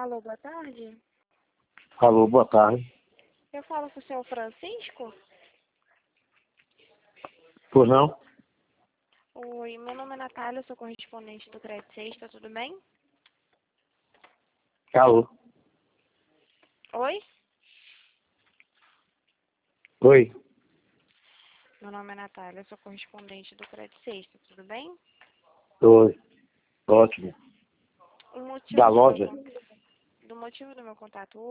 Alô, boa tarde. Alô, boa tarde. Eu falo com o senhor Francisco? Pois não? Oi, meu nome é Natália, eu sou correspondente do Crédito Sexta, tudo bem? Alô. Oi? Oi. Meu nome é Natália, eu sou correspondente do Crédito Sexta, tudo bem? Oi. Ótimo. O motivo Da do meu, loja? do motivo do meu contato